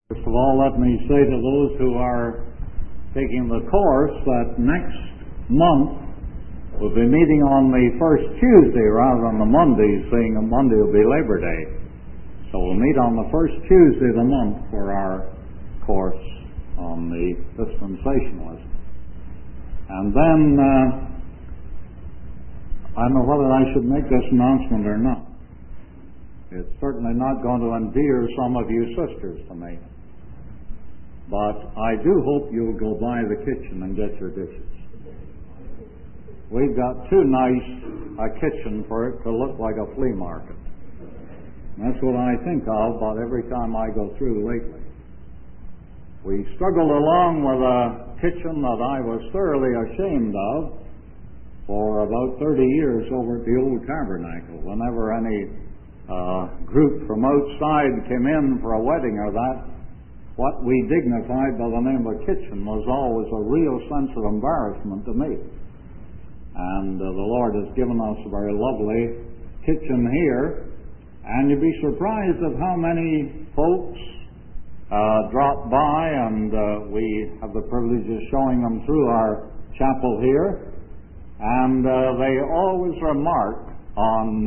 First of all, let me say to those who are taking the course that next month we'll be meeting on the first Tuesday rather than the Monday, seeing a Monday will be Labor Day. So we'll meet on the first Tuesday of the month for our course on the dispensationalism. And then, I don't know whether I should make this announcement or not. It's certainly not going to endear some of you sisters to me. But I do hope you'll go by the kitchen and get your dishes. We've got too nice a kitchen for it to look like a flea market. That's what I think of about every time I go through lately. We struggled along with a kitchen that I was thoroughly ashamed of for about 30 years over at the Old Tabernacle. Whenever any group from outside came in for a wedding or that, what we dignified by the name of a kitchen was always a real sense of embarrassment to me. And the Lord has given us a very lovely kitchen here, and you'd be surprised at how many folks drop by, and we have the privilege of showing them through our chapel here, and they always remark on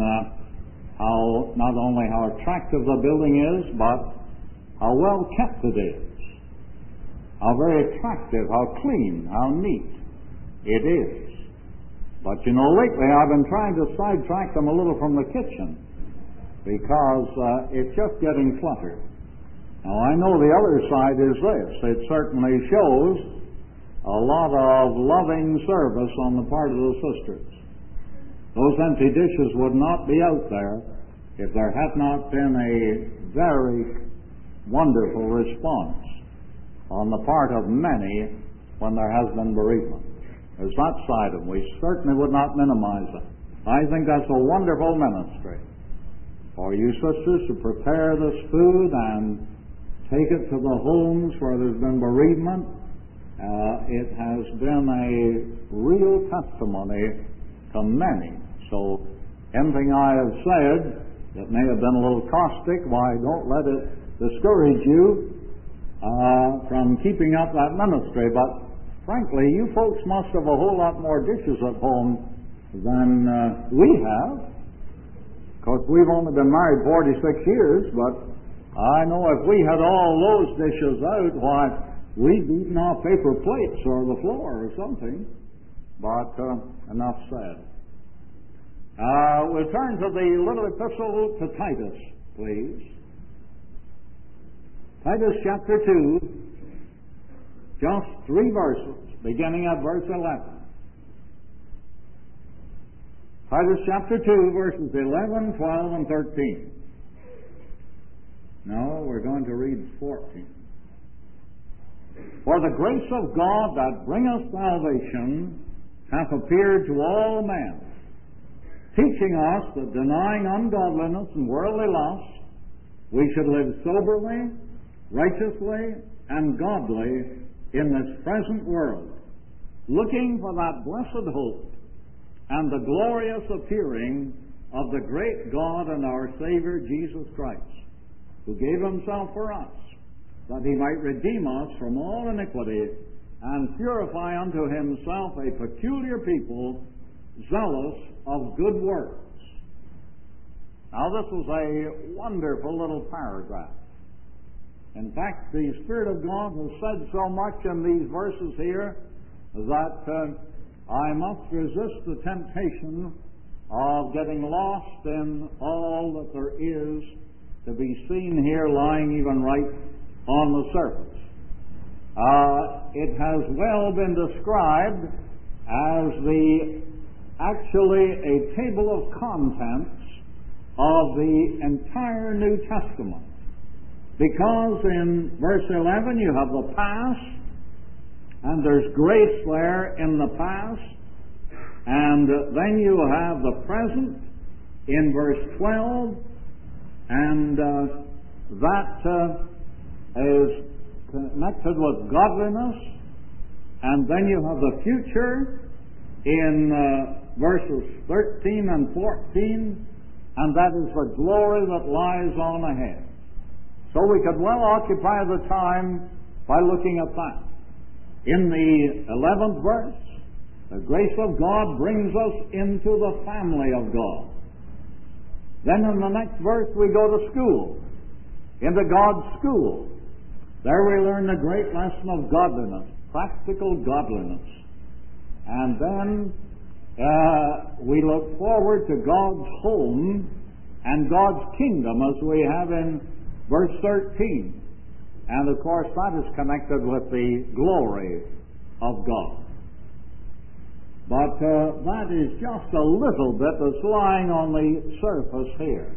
how not only how attractive the building is, but how well kept it is, how very attractive, how clean, how neat it is. But you know, lately I've been trying to sidetrack them a little from the kitchen because it's just getting cluttered. Now I know the other side is this. It certainly shows a lot of loving service on the part of the sisters. Those empty dishes would not be out there if there had not been a very wonderful response on the part of many when there has been bereavement. There's that side of it. We certainly would not minimize it. I think that's a wonderful ministry for you sisters to prepare this food and take it to the homes where there's been bereavement. It has been a real testimony to many. So anything I have said that may have been a little caustic, why, don't let it discourage you from keeping up that ministry. But frankly, you folks must have a whole lot more dishes at home than we have. Of course, we've only been married 46 years, but I know if we had all those dishes out, why, we'd be eating off paper plates or the floor or something. But enough said. We'll turn to the little epistle to Titus, please. Titus chapter 2, just 3 verses, beginning at verse 11. Titus chapter 2, verses 11, 12, and 13. No, we're going to read 14. For the grace of God that bringeth salvation hath appeared to all men, teaching us that denying ungodliness and worldly lust, we should live soberly, righteously, and godly in this present world, looking for that blessed hope and the glorious appearing of the great God and our Savior Jesus Christ, who gave himself for us, that he might redeem us from all iniquity and purify unto himself a peculiar people, zealous of good works. Now this is a wonderful little paragraph. In fact, the Spirit of God has said so much in these verses here that I must resist the temptation of getting lost in all that there is to be seen here lying even right on the surface. It has well been described as actually a table of contents of the entire New Testament. Because in verse 11 you have the past, and there's grace there in the past, and then you have the present in verse 12, and that is connected with godliness, and then you have the future in verses 13 and 14, and that is the glory that lies on ahead. So So we could well occupy the time by looking at that. In the 11th verse, the grace of God brings us into the family of God. Then in the next verse we go to school, into God's school. There we learn the great lesson of godliness, practical godliness. And then we look forward to God's home and God's kingdom, as we have in verse 13. And of course that is connected with the glory of God. But that is just a little bit that's lying on the surface here.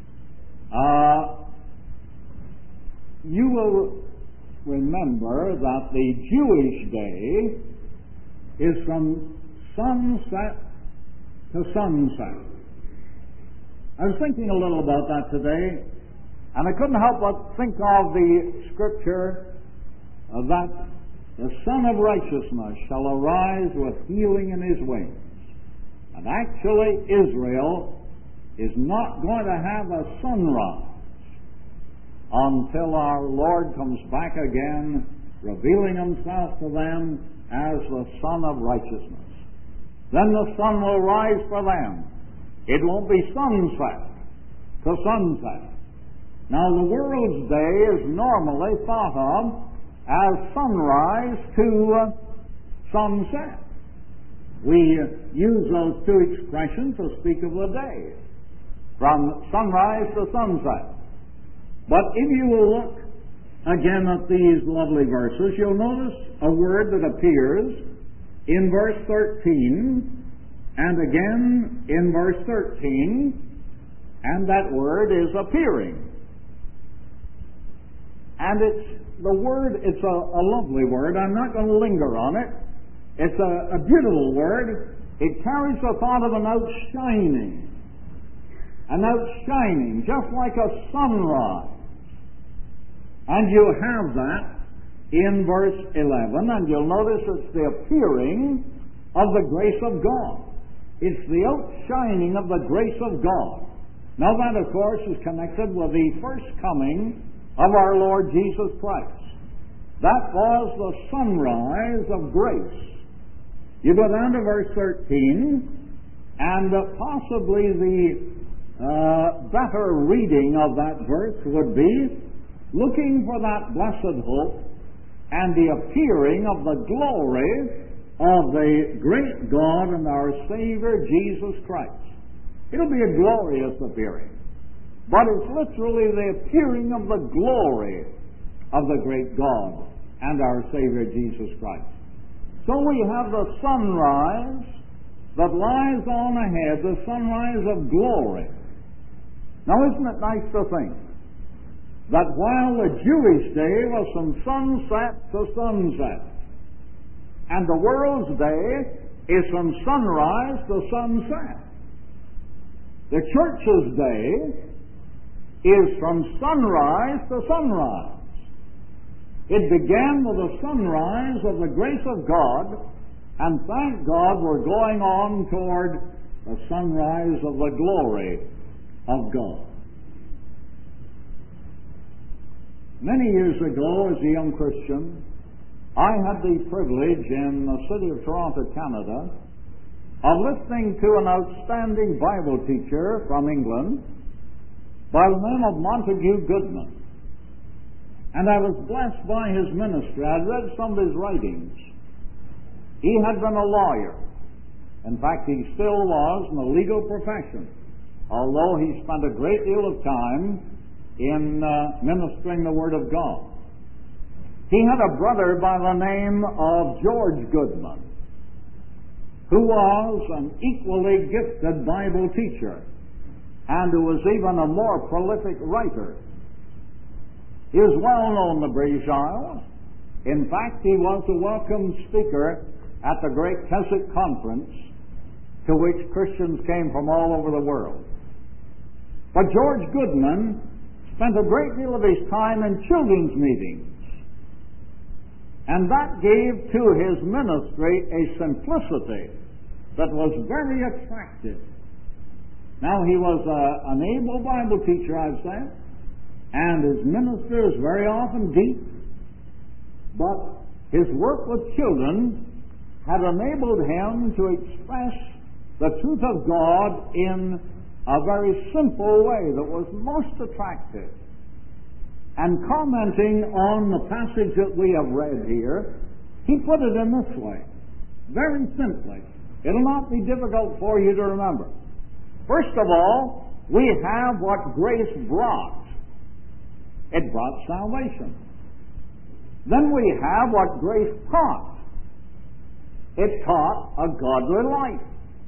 You will remember that the Jewish day is from sunset to sunset. I was thinking a little about that today, and I couldn't help but think of the scripture that the Son of Righteousness shall arise with healing in his wings. And actually Israel is not going to have a sunrise until our Lord comes back again, revealing himself to them as the Son of Righteousness. Then the sun will rise for them. It won't be sunset to sunset. Now the world's day is normally thought of as sunrise to sunset. We use those two expressions to speak of the day, from sunrise to sunset. But if you will look again at these lovely verses, you'll notice a word that appears in verse 13 and again in verse 13, and that word is appearing. And it's a lovely word. I'm not going to linger on it. It's a beautiful word. It carries the thought of an outshining. An outshining, just like a sunrise. And you have that in verse 11, and you'll notice it's the appearing of the grace of God. It's the outshining of the grace of God. Now that, of course, is connected with the first coming of our Lord Jesus Christ. That was the sunrise of grace. You go down to verse 13, and possibly the better reading of that verse would be looking for that blessed hope and the appearing of the glory of the great God and our Savior Jesus Christ. It'll be a glorious appearing, but it's literally the appearing of the glory of the great God and our Savior Jesus Christ. So we have the sunrise that lies on ahead, the sunrise of glory. Now isn't it nice to think that while the Jewish day was from sunset to sunset, and the world's day is from sunrise to sunset, the church's day is from sunrise to sunrise. It began with the sunrise of the grace of God, and thank God we're going on toward the sunrise of the glory of God. Many years ago, as a young Christian, I had the privilege in the city of Toronto, Canada, of listening to an outstanding Bible teacher from England by the name of Montague Goodman. And I was blessed by his ministry. I read some of his writings. He had been a lawyer. In fact, he still was in the legal profession, although he spent a great deal of time in ministering the Word of God. He had a brother by the name of George Goodman, who was an equally gifted Bible teacher and who was even a more prolific writer. He was well known in the British Isles. In fact, he was a welcome speaker at the great Keswick Conference, to which Christians came from all over the world. But George Goodman spent a great deal of his time in children's meetings, and that gave to his ministry a simplicity that was very attractive. Now, he was an able Bible teacher, I've said, and his ministry is very often deep, but his work with children had enabled him to express the truth of God in a very simple way that was most attractive. And commenting on the passage that we have read here, he put it in this way, very simply. It'll not be difficult for you to remember. First of all, we have what grace brought. It brought salvation. Then we have what grace taught. It taught a godly life.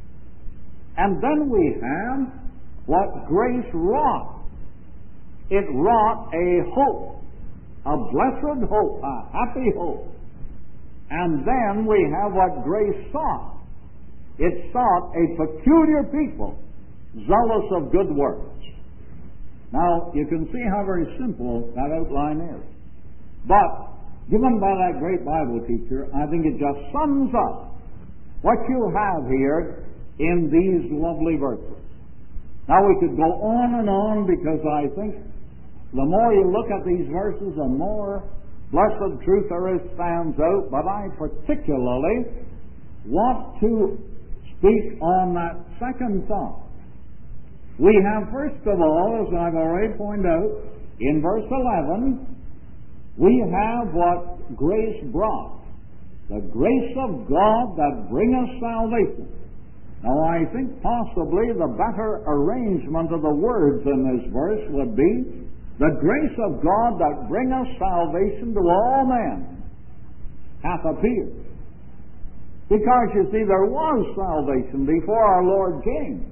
And then we have what grace wrought. It wrought a hope, a blessed hope, a happy hope. And then we have what grace sought. It sought a peculiar people, zealous of good works. Now, you can see how very simple that outline is. But, given by that great Bible teacher, I think it just sums up what you have here in these lovely verses. Now, we could go on and on, because I think the more you look at these verses, the more blessed truth there is stands out. But I particularly want to speak on that second thought. We have, first of all, as I've already pointed out, in verse 11, we have what grace brought. The grace of God that bringeth salvation. Now, I think possibly the better arrangement of the words in this verse would be, the grace of God that bringeth salvation to all men hath appeared. Because, you see, there was salvation before our Lord came.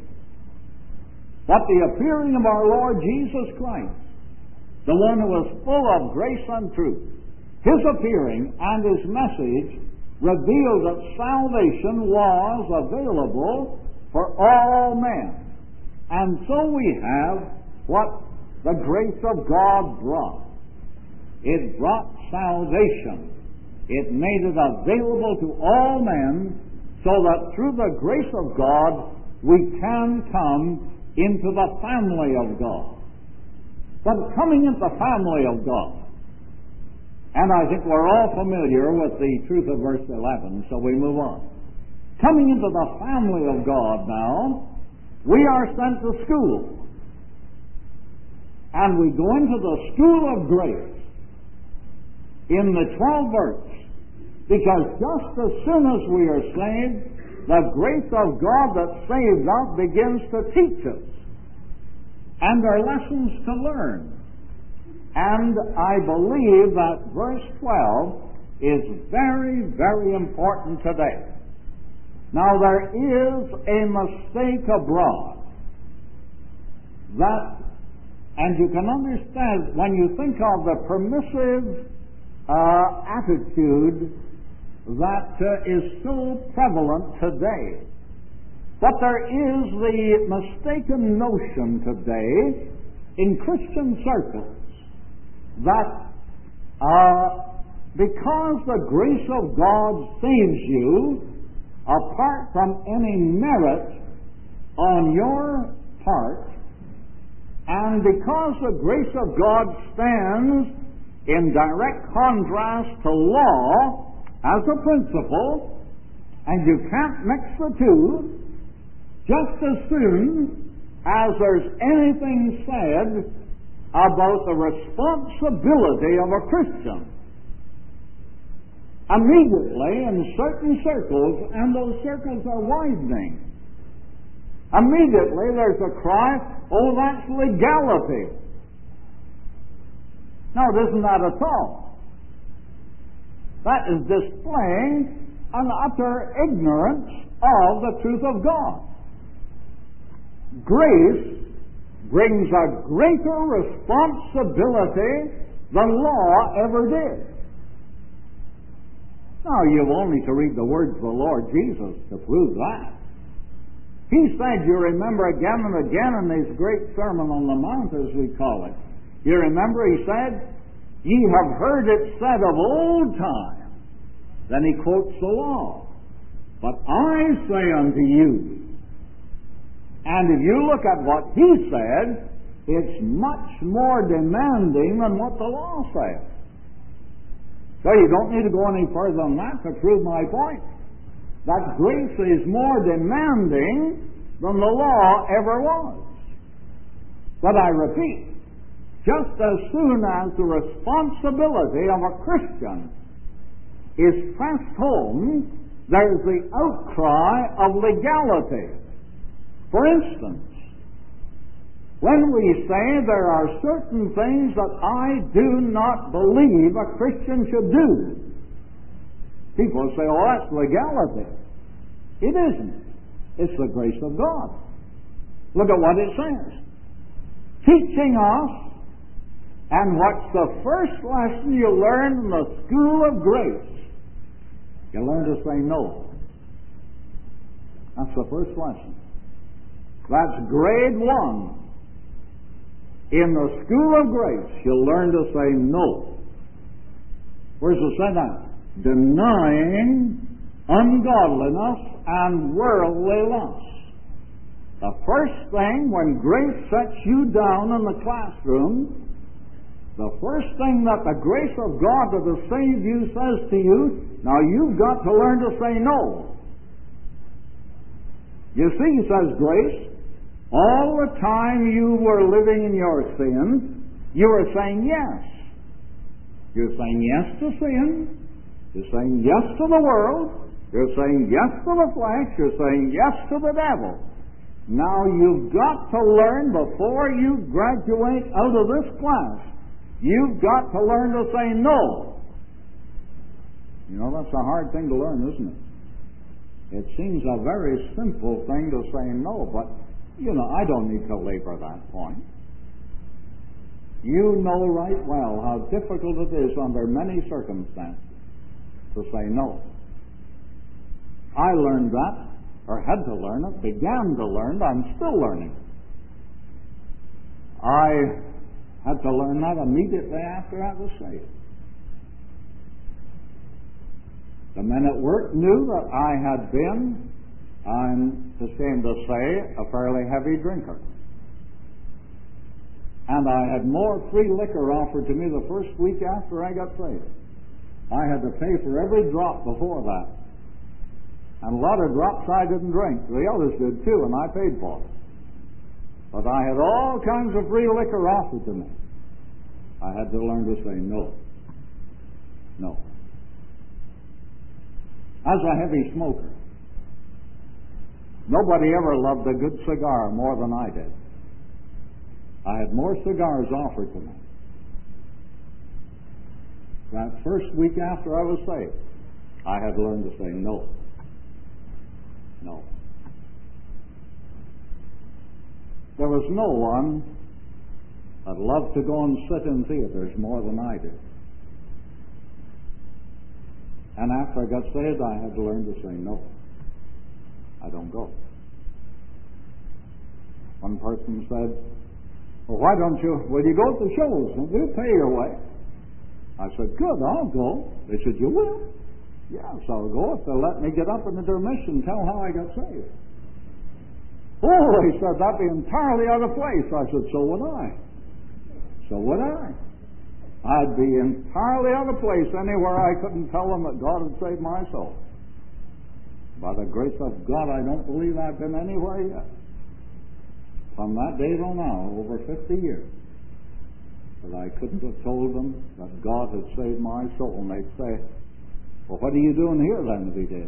But the appearing of our Lord Jesus Christ, the one who was full of grace and truth, his appearing and his message revealed that salvation was available for all men. And so we have what the grace of God brought. It brought salvation. It made it available to all men, so that through the grace of God we can come into the family of God. But coming into the family of God, and I think we're all familiar with the truth of verse 11, so we move on. Coming into the family of God now, we are sent to school. And we go into the school of grace in the 12th verse, because just as soon as we are saved, the grace of God that saved us begins to teach us. And there are lessons to learn. And I believe that verse 12 is very, very important today. Now, there is a mistake abroad that, and you can understand when you think of the permissive attitude that is so prevalent today. But there is the mistaken notion today in Christian circles that because the grace of God saves you, apart from any merit on your part, and because the grace of God stands in direct contrast to law as a principle, and you can't mix the two, just as soon as there's anything said about the responsibility of a Christian, immediately in certain circles, and those circles are widening, immediately there's a cry, oh, that's legality. No, it isn't that at all. That is displaying an utter ignorance of the truth of God. Grace brings a greater responsibility than law ever did. Now, you've only to read the words of the Lord Jesus to prove that. He said, you remember again and again in his great Sermon on the Mount, as we call it, you remember he said, ye have heard it said of old time. Then he quotes the law. But I say unto you, and if you look at what he said, it's much more demanding than what the law says. So you don't need to go any further than that to prove my point. That grace is more demanding than the law ever was. But I repeat, just as soon as the responsibility of a Christian is pressed home, there's the outcry of legality. For instance, when we say there are certain things that I do not believe a Christian should do, people say, oh, that's legality. It isn't. It's the grace of God. Look at what it says. Teaching us, and what's the first lesson you learn in the school of grace? You learn to say no. That's the first lesson. That's grade 1. In the school of grace, you'll learn to say no. Where's it say that? Denying ungodliness and worldly lust. The first thing when grace sets you down in the classroom, the first thing that the grace of God that has saved you says to you, now you've got to learn to say no. You see, says grace, all the time you were living in your sin, you were saying yes. You're saying yes to sin. You're saying yes to the world. You're saying yes to the flesh. You're saying yes to the devil. Now you've got to learn before you graduate out of this class, you've got to learn to say no. You know, that's a hard thing to learn, isn't it? It seems a very simple thing to say no, but, you know, I don't need to labor that point. You know right well how difficult it is under many circumstances to say no. I learned that, or had to learn it, began to learn it, I'm still learning. I had to learn that immediately after I was saved. The men at work knew that I had been, I'm ashamed to say, a fairly heavy drinker. And I had more free liquor offered to me the first week after I got saved. I had to pay for every drop before that. And a lot of drops I didn't drink. The others did too, and I paid for it. But I had all kinds of free liquor offered to me. I had to learn to say no. No. As a heavy smoker, nobody ever loved a good cigar more than I did. I had more cigars offered to me. That first week after I was saved, I had learned to say no. No. There was no one that loved to go and sit in theaters more than I did. And after I got saved, I had to learn to say no. I don't go. One person said, well, why don't you, will you go to the shows? And we'll pay your way. I said, good, I'll go. They said, you will? Yes, I'll go if they'll let me get up in the intermission and tell how I got saved. Oh, he said, that'd be entirely out of place. I said, so would I. So would I. I'd be entirely out of place anywhere I couldn't tell them that God had saved my soul. By the grace of God, I don't believe I've been anywhere yet. From that day till now, over 50 years, that I couldn't have told them that God had saved my soul. And they'd say, well, what are you doing here then if he did?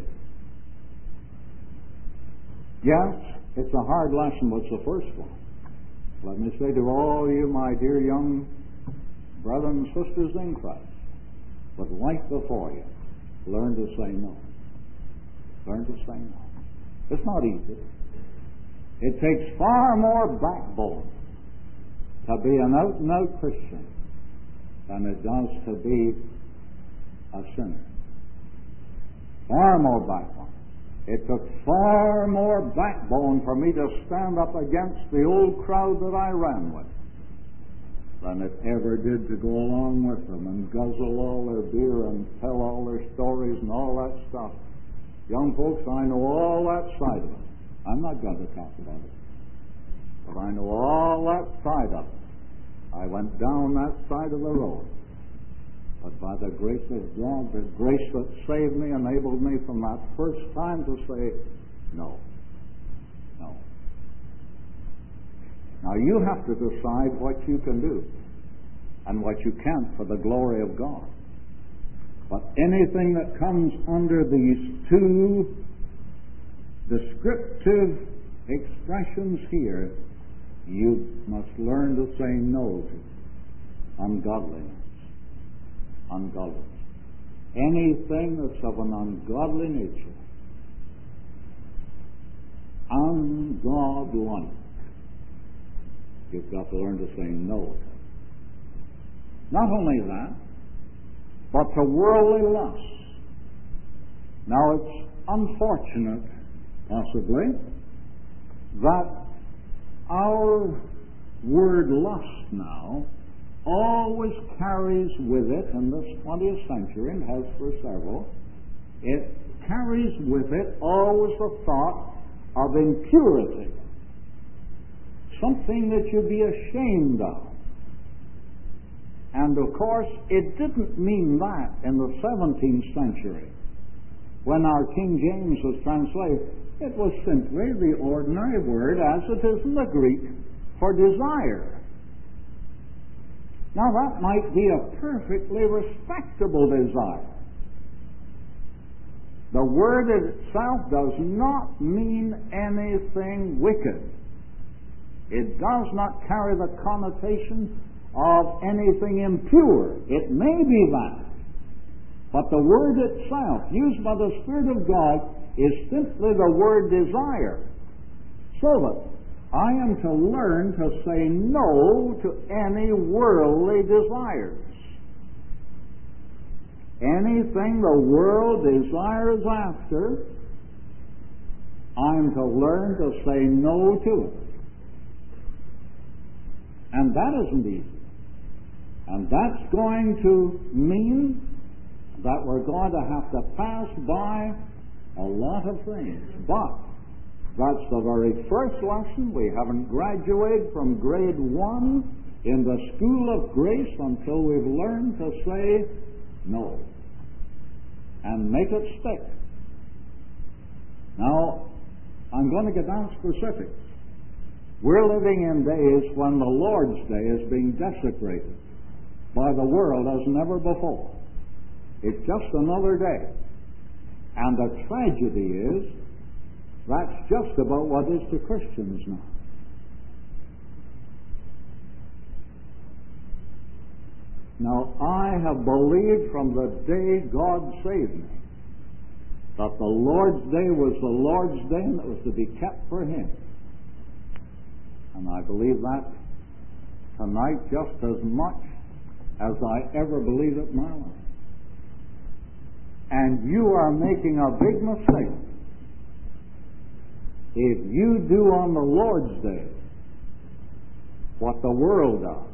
Yes, it's a hard lesson, but it's the first one. Let me say to all you, my dear young brothers and sisters in Christ, with life before you, learn to say no. Learn to say no. It's not easy. It takes far more backbone to be an out-and-out Christian than it does to be a sinner. Far more backbone. It took far more backbone for me to stand up against the old crowd that I ran with than it ever did to go along with them and guzzle all their beer and tell all their stories and all that stuff. Young folks, I know all that side of it. I'm not going to talk about it. but I know all that side of it. I went down that side of the road. But by the grace of God, the grace that saved me enabled me from that first time to say, no. No. Now you have to decide what you can do and what you can't for the glory of God. But anything that comes under these two descriptive expressions here, you must learn to say no to. Ungodliness. Ungodliness. Anything that's of an ungodly nature. Ungodlike. You've got to learn to say no to. Not only that, but to worldly lust. Now it's unfortunate, possibly, that our word lust now always carries with it, in this 20th century, and has for several, it carries with it always the thought of impurity. Something that you'd be ashamed of. And of course, it didn't mean that in the 17th century. When our King James was translated, it was simply the ordinary word as it is in the Greek for desire. Now that might be a perfectly respectable desire. The word itself does not mean anything wicked. It does not carry the connotation of anything impure. It may be that. But the word itself, used by the Spirit of God, is simply the word desire. So that I am to learn to say no to any worldly desires. Anything the world desires after, I'm to learn to say no to it. And that isn't easy. And that's going to mean that we're going to have to pass by a lot of things. But that's the very first lesson. We haven't graduated from grade 1 in the school of grace until we've learned to say no and make it stick. Now, I'm going to get down specifics. We're living in days when the Lord's Day is being desecrated by the world as never before. It's just another day. And the tragedy is, that's just about what is to Christians now. Now, I have believed from the day God saved me that the Lord's Day was the Lord's Day and it was to be kept for Him. And I believe that tonight just as much as I ever believed it in my life. And you are making a big mistake if you do on the Lord's Day what the world does.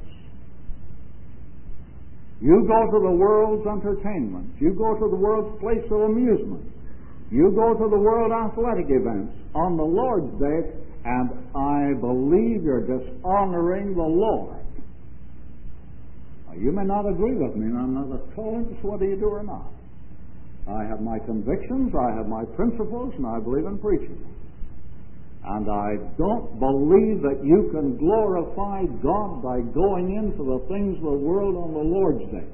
You go to the world's entertainment. You go to the world's place of amusement. You go to the world athletic events on the Lord's Day, and I believe you're dishonoring the Lord. Now, you may not agree with me, and I'm not at all interested whether you do or not. I have my convictions, I have my principles, and I believe in preaching. And I don't believe that you can glorify God by going into the things of the world on the Lord's Day.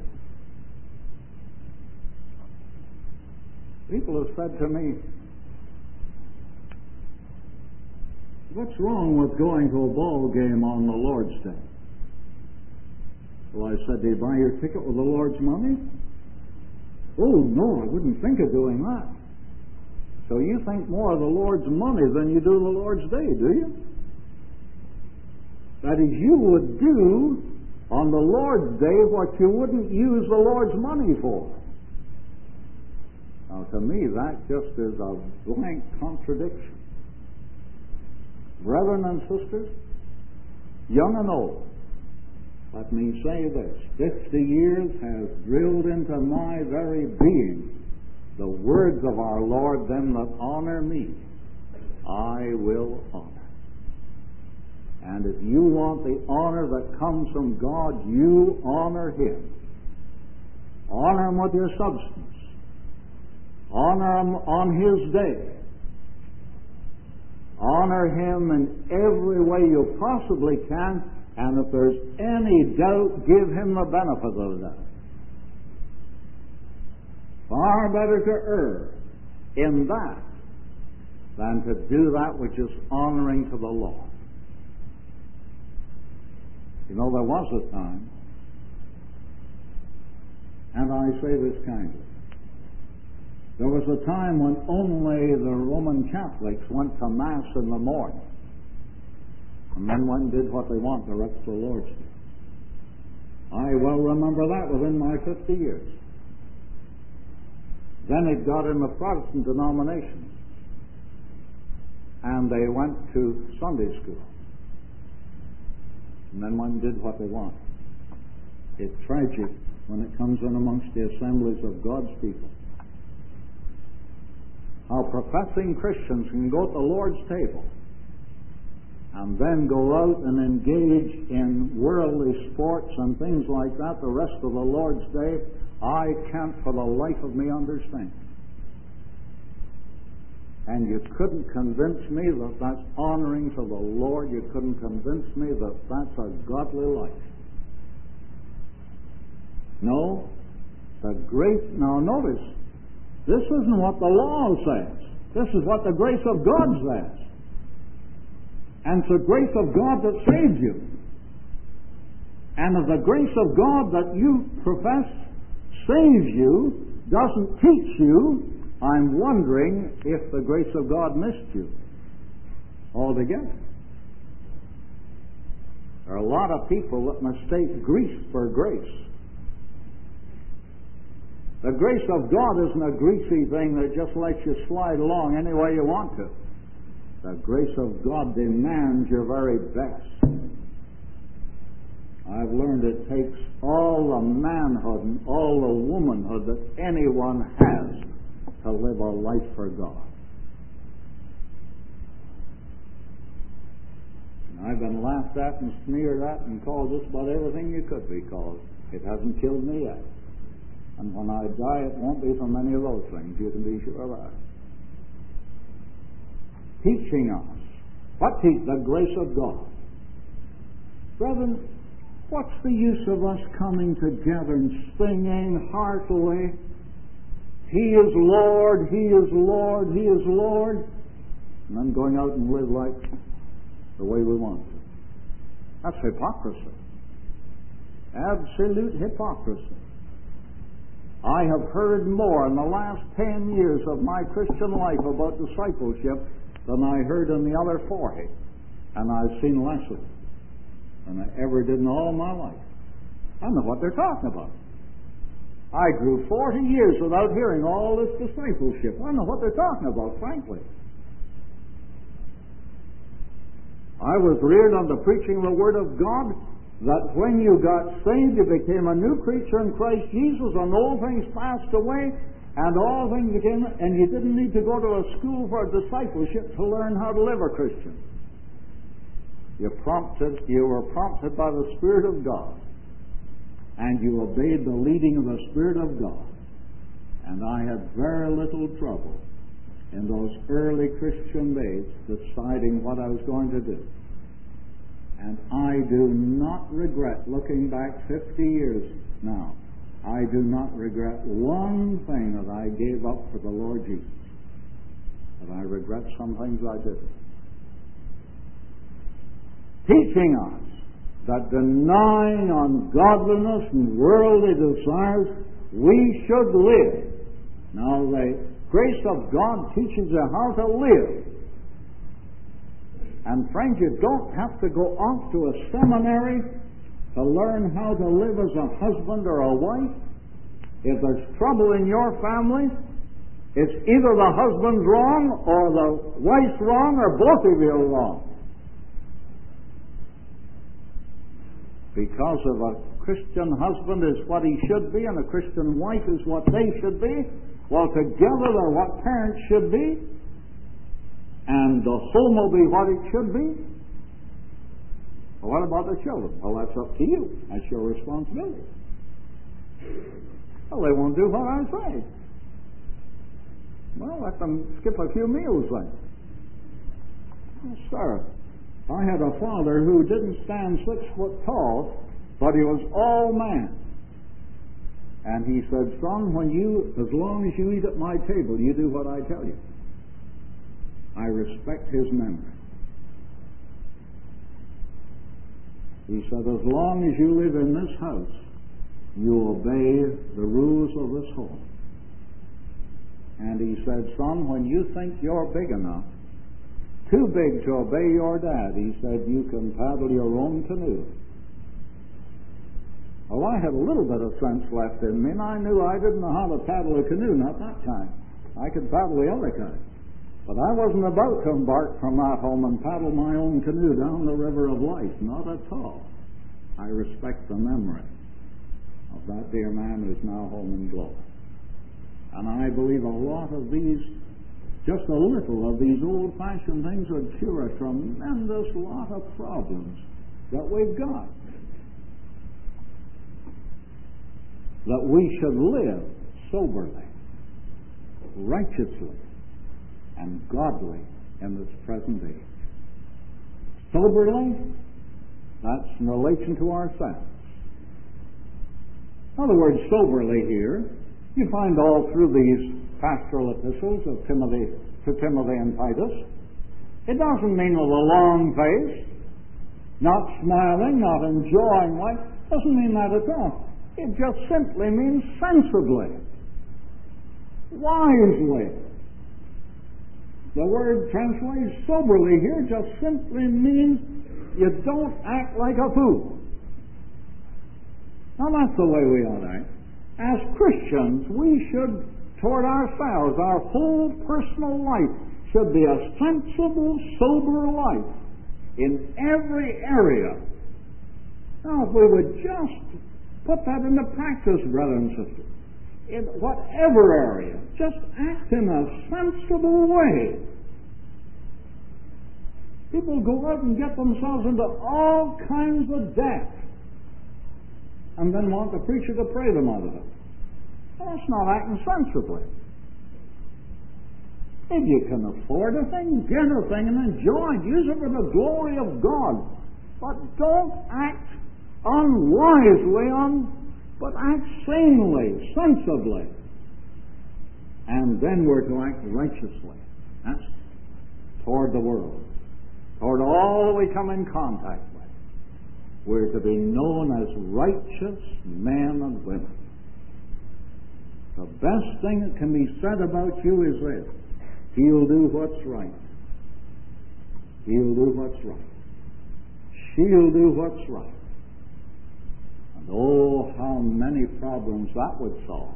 People have said to me, what's wrong with going to a ball game on the Lord's Day? Well, I said, do you buy your ticket with the Lord's money? Oh, no, I wouldn't think of doing that. So you think more of the Lord's money than you do the Lord's Day, do you? That is, you would do on the Lord's Day what you wouldn't use the Lord's money for. Now, to me, that just is a blank contradiction. Brethren and sisters, young and old, let me say this. 50 years has drilled into my very being the words of our Lord, them that honor me, I will honor. And if you want the honor that comes from God, you honor Him. Honor Him with your substance. Honor Him on His day. Honor Him in every way you possibly can, and if there's any doubt, give Him the benefit of that. Far better to err in that than to do that which is honoring to the Lord. You know, there was a time, and I say this kindly, there was a time when only the Roman Catholics went to Mass in the morning, and then went and did what they want the rest of the Lord's Day. I well remember that within my 50 years. Then it got in the Protestant denominations, and they went to Sunday school, and then went and did what they want. It's tragic when it comes in amongst the assemblies of God's people, how professing Christians can go to the Lord's table and then go out and engage in worldly sports and things like that the rest of the Lord's Day. I can't for the life of me understand. And you couldn't convince me that that's honoring to the Lord. You couldn't convince me that that's a godly life. No, now notice, this isn't what the law says. This is what the grace of God says. And it's the grace of God that saves you. And if the grace of God that you profess saves you, doesn't teach you, I'm wondering if the grace of God missed you altogether. There are a lot of people that mistake grease for grace. The grace of God isn't a greasy thing that just lets you slide along any way you want to. The grace of God demands your very best. I've learned it takes all the manhood and all the womanhood that anyone has to live a life for God. And I've been laughed at and sneered at and called just about everything you could be called. It hasn't killed me yet. And when I die, it won't be for many of those things. You can be sure of that. Teaching us. What teach? The grace of God. Brethren, what's the use of us coming together and singing heartily, He is Lord, He is Lord, He is Lord, and then going out and live like the way we want to? That's hypocrisy. Absolute hypocrisy. I have heard more in the last 10 years of my Christian life about discipleship than I heard in the other 40. And I've seen less of it than I ever did in all my life. I know what they're talking about. I grew 40 years without hearing all this discipleship. I know what they're talking about, frankly. I was reared on the preaching of the Word of God, that when you got saved, you became a new creature in Christ Jesus, and old things passed away, and all things became, and you didn't need to go to a school for discipleship to learn how to live a Christian. You were prompted by the Spirit of God, and you obeyed the leading of the Spirit of God. And I had very little trouble in those early Christian days deciding what I was going to do. And I do not regret, looking back 50 years now, I do not regret one thing that I gave up for the Lord Jesus. But I regret some things I didn't. Teaching us that denying ungodliness and worldly desires, we should live. Now, the grace of God teaches you how to live. And friends, you don't have to go off to a seminary to learn how to live as a husband or a wife. If there's trouble in your family, it's either the husband's wrong or the wife's wrong or both of you are wrong. Because if a Christian husband is what he should be and a Christian wife is what they should be, well, together they're what parents should be, and the home will be what it should be. Well, what about the children? Well, that's up to you. That's your responsibility. Well, they won't do what I say. Well, let them skip a few meals then. Well, sir, I had a father who didn't stand 6 foot tall, but he was all man. And he said, son, as long as you eat at my table, you do what I tell you. I respect his memory. He said, as long as you live in this house, you obey the rules of this home. And he said, son, when you think you're big enough, too big to obey your dad, he said, you can paddle your own canoe. Well, I had a little bit of sense left in me, and I knew I didn't know how to paddle a canoe, not that kind. I could paddle the other kind. But I wasn't about to embark from that home and paddle my own canoe down the river of life, not at all. I respect the memory of that dear man who's now home in glory. And I believe a lot of these, just a little of these old-fashioned things would cure a tremendous lot of problems that we've got. That we should live soberly, righteously, and godly in this present age. Soberly, that's in relation to ourselves. In other words, soberly here, you find all through these pastoral epistles of Timothy and Titus. It doesn't mean with a long face, not smiling, not enjoying life. It doesn't mean that at all. It just simply means sensibly, wisely. The word translated soberly here just simply means you don't act like a fool. Now that's the way we ought to act. As Christians, we should, toward ourselves, our whole personal life should be a sensible, sober life in every area. Now, if we would just put that into practice, brothers and sisters, in whatever area, just act in a sensible way. People go out and get themselves into all kinds of debt and then want the preacher to pray them out of it. Well, that's not acting sensibly. If you can afford a thing, get a thing and enjoy it. Use it for the glory of God. But don't act unwisely, but act sanely, sensibly. And then we're to act righteously. That's toward the world, toward all that we come in contact with. We're to be known as righteous men and women. The best thing that can be said about you is this: he'll do what's right. He'll do what's right. She'll do what's right. And oh, how many problems that would solve.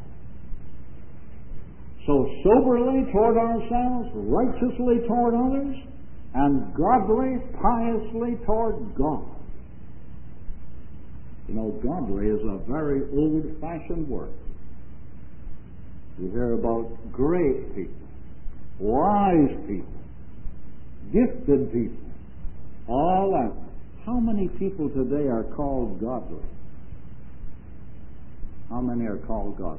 So soberly toward ourselves, righteously toward others, and godly, piously toward God. You know, godly is a very old-fashioned word. You hear about great people, wise people, gifted people, all that. How many people today are called godly? How many are called godly?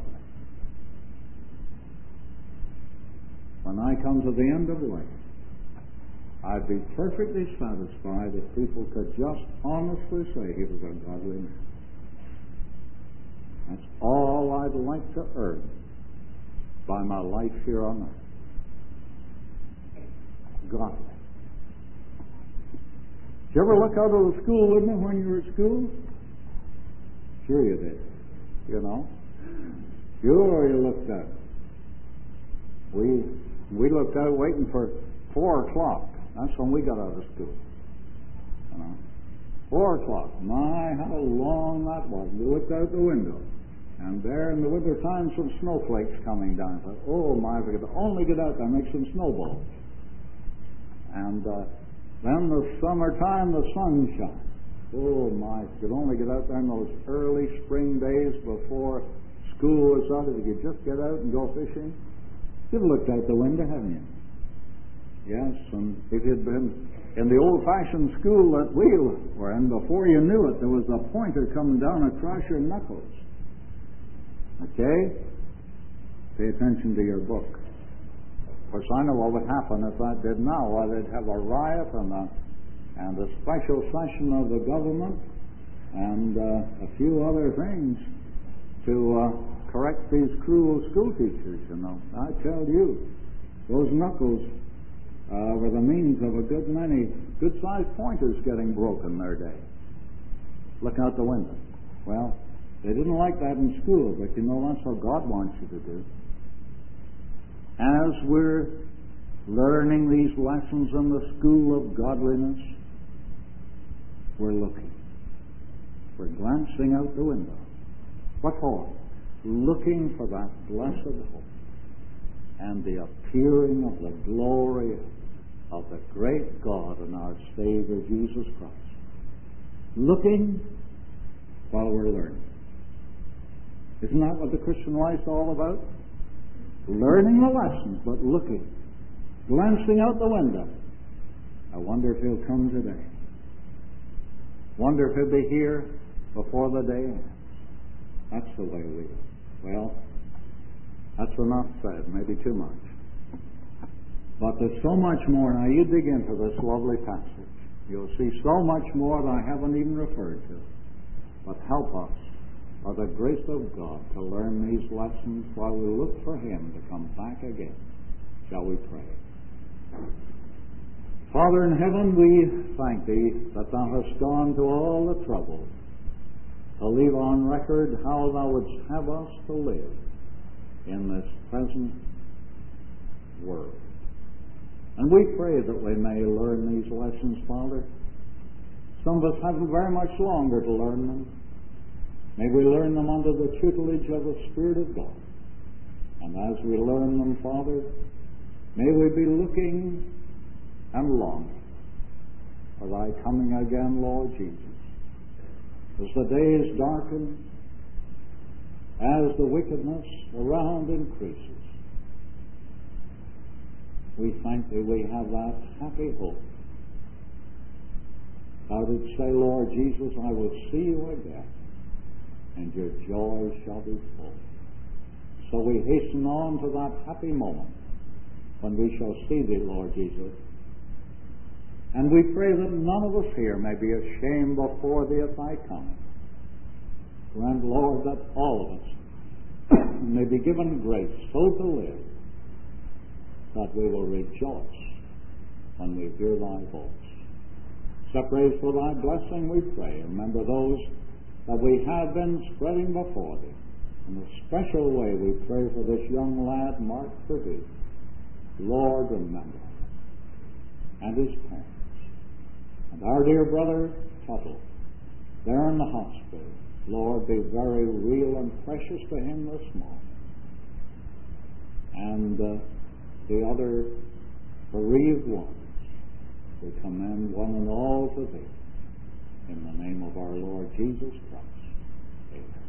When I come to the end of life, I'd be perfectly satisfied if people could just honestly say he was a godly man. That's all I'd like to earn by my life here on earth. Godly. Did you ever look out of the school window when you were at school? Sure you did. You know? Sure you looked out. We looked out waiting for 4 o'clock. That's when we got out of school. You know? 4 o'clock. My, how long that was. We looked out the window. And there in the winter time, some snowflakes coming down. I thought, oh my, if we could only get out there and make some snowballs. And then the summertime, the sunshine. Oh my, if you could only get out there in those early spring days before school was out, if you could just get out and go fishing. You've looked out the window, haven't you? Yes, and if you'd been in the old-fashioned school that we were in, before you knew it, there was a pointer coming down across your knuckles. Okay? Pay attention to your book. Of course, I know what would happen if that did now. Well, they'd have a riot and a special session of the government and a few other things to correct these cruel school teachers, you know. I tell you, those knuckles were the means of a good many good-sized pointers getting broken their day. Look out the window. Well, they didn't like that in school, but you know, that's what God wants you to do. As we're learning these lessons in the school of godliness, we're looking. We're glancing out the window. What for? Looking for that blessed hope and the appearing of the glory of the great God and our Savior Jesus Christ. Looking while we're learning. Isn't that what the Christian life's all about? Learning the lessons, but looking. Glancing out the window. I wonder if he'll come today. Wonder if he'll be here before the day ends. That's the way we live. Well, that's enough said, maybe too much. But there's so much more. Now you dig into this lovely passage. You'll see so much more that I haven't even referred to. But help us, by the grace of God, to learn these lessons while we look for Him to come back again. Shall we pray? Father in heaven, we thank Thee that Thou hast gone to all the trouble to leave on record how Thou wouldst have us to live in this present world. And we pray that we may learn these lessons, Father. Some of us haven't very much longer to learn them. May we learn them under the tutelage of the Spirit of God. And as we learn them, Father, may we be looking and longing for Thy coming again, Lord Jesus. As the days darken, as the wickedness around increases, we thank Thee we have that happy hope. Thou didst say, Lord Jesus, I will see you again, and your joy shall be full. So we hasten on to that happy moment when we shall see Thee, Lord Jesus. And we pray that none of us here may be ashamed before Thee at Thy coming. Grant, Lord, that all of us may be given grace so to live that we will rejoice when we hear Thy voice. Separate for Thy blessing, we pray. Remember those that we have been spreading before Thee. In a special way, we pray for this young lad, Mark Purdue. Lord, remember him and his parents. And our dear brother, Tuttle, there in the hospital. Lord, be very real and precious to him this morning. And the other bereaved ones, we commend one and all to Thee. In the name of our Lord Jesus Christ. Amen.